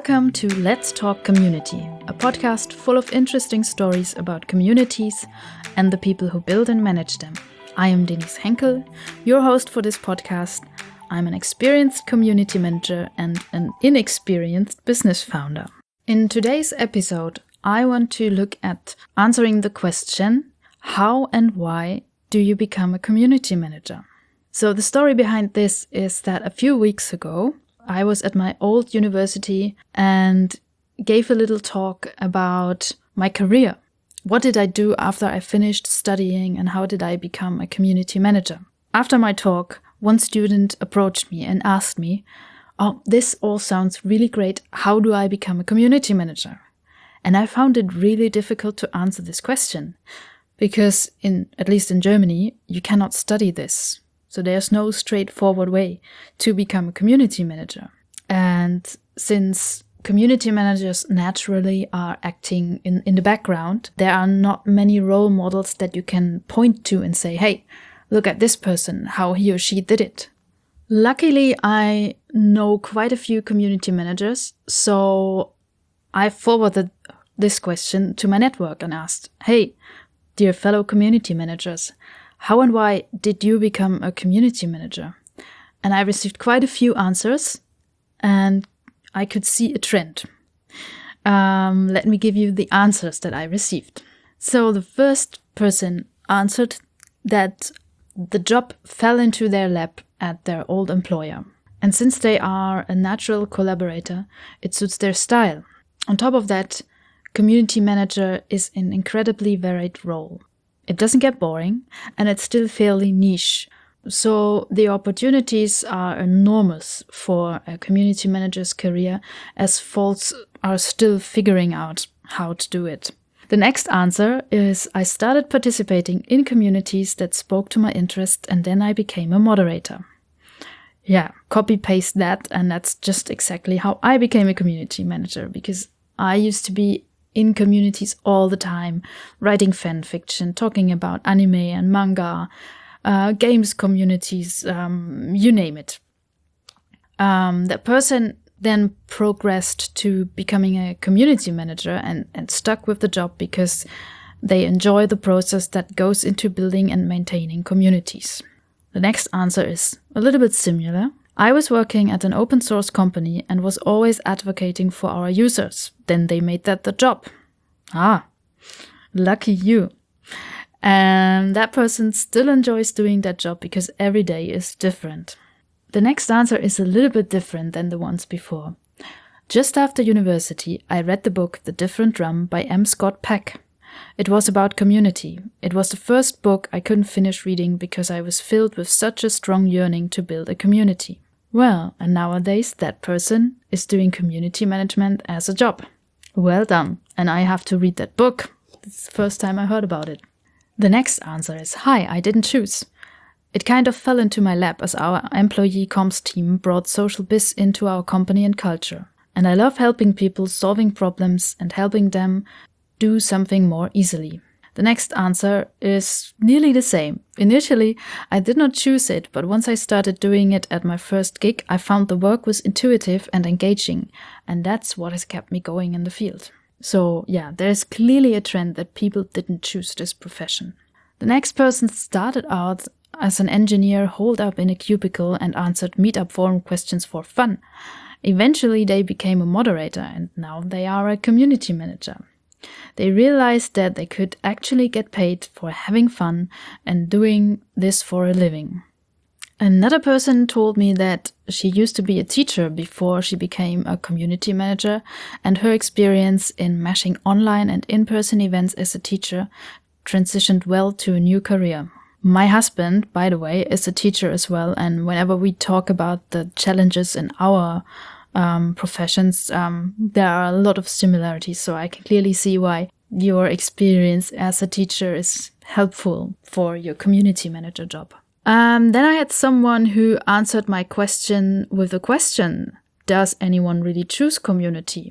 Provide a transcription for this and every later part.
Welcome to Let's Talk Community, a podcast full of interesting stories about communities and the people who build and manage them. I am Denise Henkel, your host for this podcast. I'm an experienced community manager and an inexperienced business founder. In today's episode, I want to look at answering the question, how and why do you become a community manager? So the story behind this is that a few weeks ago, I was at my old university and gave a little talk about my career. What did I do after I finished studying and how did I become a community manager? After my talk, one student approached me and asked me, "Oh, this all sounds really great. How do I become a community manager?" And I found it really difficult to answer this question because at least in Germany, you cannot study this. So there's no straightforward way to become a community manager. And since community managers naturally are acting in the background, there are not many role models that you can point to and say, hey, look at this person, how he or she did it. Luckily, I know quite a few community managers, so I forwarded this question to my network and asked, hey, dear fellow community managers, how and why did you become a community manager? And I received quite a few answers and I could see a trend. Let me give you the answers that I received. So the first person answered that the job fell into their lap at their old employer. And since they are a natural collaborator, it suits their style. On top of that, community manager is an incredibly varied role. It doesn't get boring, and it's still fairly niche. So the opportunities are enormous for a community manager's career, as folks are still figuring out how to do it. The next answer is I started participating in communities that spoke to my interest, and then I became a moderator. Yeah, copy-paste that, and that's just exactly how I became a community manager, because I used to be in communities all the time, writing fan fiction, talking about anime and manga, games communities, you name it. That person then progressed to becoming a community manager and stuck with the job because they enjoy the process that goes into building and maintaining communities. The next answer is a little bit similar. I was working at an open source company and was always advocating for our users. Then they made that the job. Lucky you. And that person still enjoys doing that job because every day is different. The next answer is a little bit different than the ones before. Just after university, I read the book The Different Drum by M. Scott Peck. It was about community. It was the first book I couldn't finish reading because I was filled with such a strong yearning to build a community. Well, and nowadays that person is doing community management as a job. Well done. And I have to read that book. It's the first time I heard about it. The next answer is, hi, I didn't choose. It kind of fell into my lap as our employee comms team brought social biz into our company and culture. And I love helping people solving problems and helping them do something more easily. The next answer is nearly the same. Initially, I did not choose it, but once I started doing it at my first gig, I found the work was intuitive and engaging, and that's what has kept me going in the field. So yeah, there's clearly a trend that people didn't choose this profession. The next person started out as an engineer holed up in a cubicle and answered meetup forum questions for fun. Eventually, they became a moderator, and now they are a community manager. They realized that they could actually get paid for having fun and doing this for a living. Another person told me that she used to be a teacher before she became a community manager, and her experience in mashing online and in-person events as a teacher transitioned well to a new career. My husband, by the way, is a teacher as well, and whenever we talk about the challenges in our professions, there are a lot of similarities, so I can clearly see why your experience as a teacher is helpful for your community manager job. Then I had someone who answered my question with a question. Does anyone really choose community?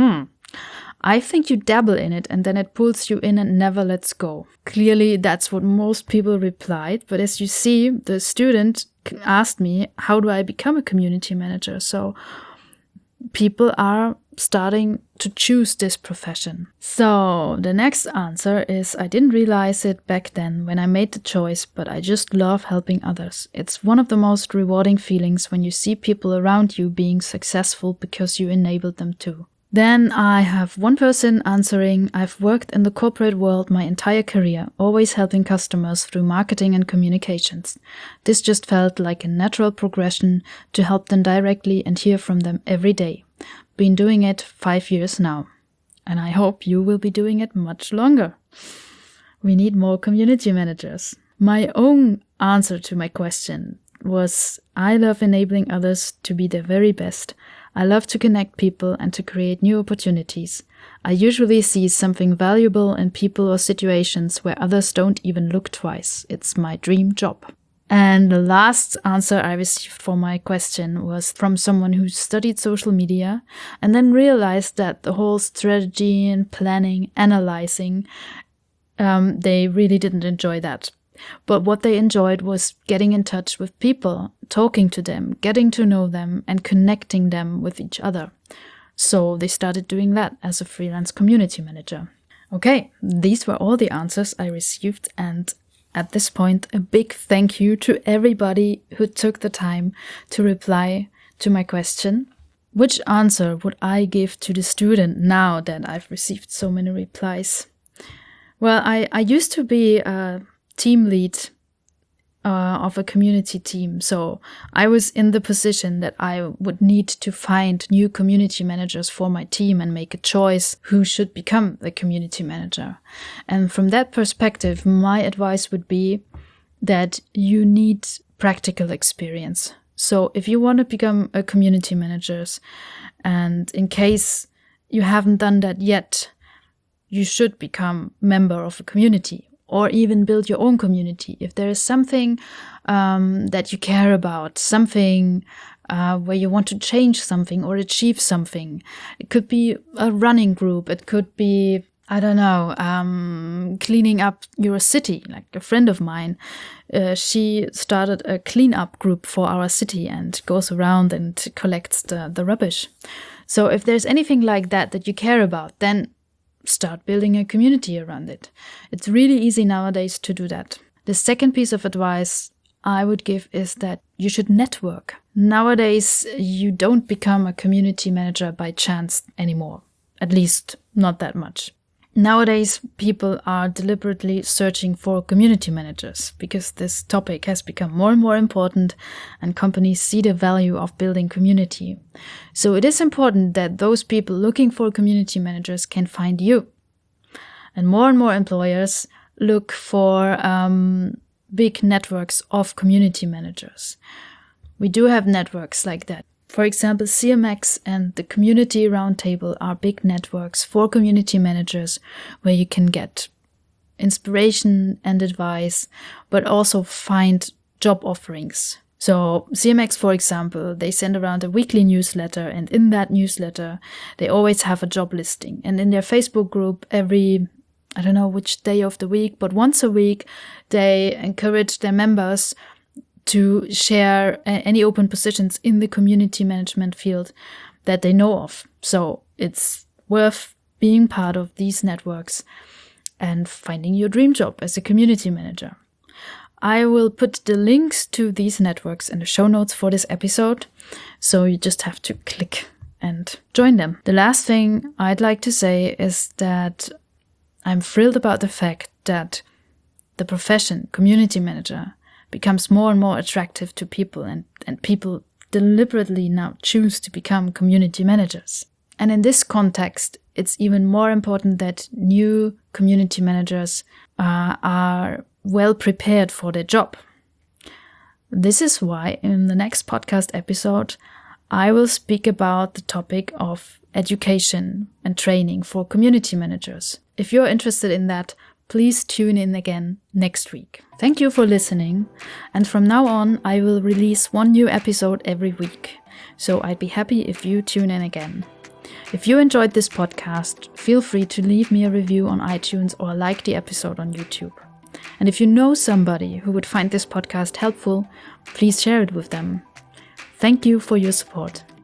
I think you dabble in it and then it pulls you in and never lets go. Clearly, that's what most people replied. But as you see, the student asked me, how do I become a community manager? So people are starting to choose this profession? So the next answer is I didn't realize it back then when I made the choice, but I just love helping others. It's one of the most rewarding feelings when you see people around you being successful because you enabled them to. Then I have one person answering, I've worked in the corporate world my entire career, always helping customers through marketing and communications. This just felt like a natural progression to help them directly and hear from them every day. Been doing it 5 years now, and I hope you will be doing it much longer. We need more community managers. My own answer to my question was, I love enabling others to be their very best. I love to connect people and to create new opportunities. I usually see something valuable in people or situations where others don't even look twice. It's my dream job. And the last answer I received for my question was from someone who studied social media and then realized that the whole strategy and planning, analyzing, they really didn't enjoy that. But what they enjoyed was getting in touch with people, talking to them, getting to know them, and connecting them with each other. So they started doing that as a freelance community manager. Okay, these were all the answers I received, and at this point, a big thank you to everybody who took the time to reply to my question. Which answer would I give to the student now that I've received so many replies? Well, I used to be a team lead of a community team. So I was in the position that I would need to find new community managers for my team and make a choice who should become the community manager. And from that perspective, my advice would be that you need practical experience. So if you want to become a community manager, and in case you haven't done that yet, you should become a member of a community. Or even build your own community. If there is something that you care about, something where you want to change something or achieve something. It could be a running group. It could be, I don't know, cleaning up your city. Like a friend of mine, she started a cleanup group for our city and goes around and collects the rubbish. So if there's anything like that you care about, then start building a community around it. It's really easy nowadays to do that. The second piece of advice I would give is that you should network. Nowadays, you don't become a community manager by chance anymore. At least not that much. Nowadays, people are deliberately searching for community managers because this topic has become more and more important and companies see the value of building community. So it is important that those people looking for community managers can find you. And more employers look for big networks of community managers. We do have networks like that. For example, CMX and the Community Roundtable are big networks for community managers where you can get inspiration and advice, but also find job offerings. So CMX, for example, they send around a weekly newsletter, and in that newsletter, they always have a job listing. And in their Facebook group, every, I don't know which day of the week, but once a week, they encourage their members to share any open positions in the community management field that they know of. So it's worth being part of these networks and finding your dream job as a community manager. I will put the links to these networks in the show notes for this episode, so you just have to click and join them. The last thing I'd like to say is that I'm thrilled about the fact that the profession, community manager, becomes more and more attractive to people, and people deliberately now choose to become community managers. And in this context, it's even more important that new community managers are well prepared for their job. This is why in the next podcast episode, I will speak about the topic of education and training for community managers. If you're interested in that, please tune in again next week. Thank you for listening, and from now on I will release one new episode every week, so I'd be happy if you tune in again. If you enjoyed this podcast, feel free to leave me a review on iTunes or like the episode on YouTube. And if you know somebody who would find this podcast helpful, please share it with them. Thank you for your support.